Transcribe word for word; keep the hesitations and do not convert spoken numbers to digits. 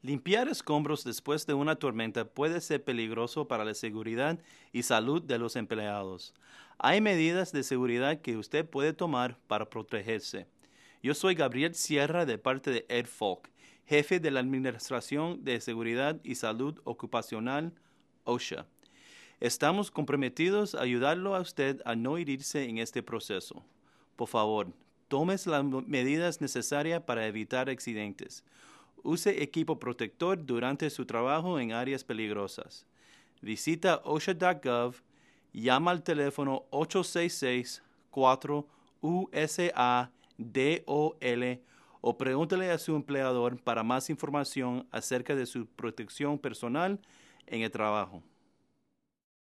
Limpiar escombros después de una tormenta puede ser peligroso para la seguridad y salud de los empleados. Hay medidas de seguridad que usted puede tomar para protegerse. Yo soy Gabriel Sierra de parte de Ed Falk, jefe de la Administración de Seguridad y Salud Ocupacional, OSHA. Estamos comprometidos a ayudarlo a usted a no herirse en este proceso. Por favor, tome las medidas necesarias para evitar accidentes. Use equipo protector durante su trabajo en áreas peligrosas. Visita osha punto gov, llama al teléfono ocho seis seis, cuatro U S A D O L o pregúntele a su empleador para más información acerca de su protección personal en el trabajo.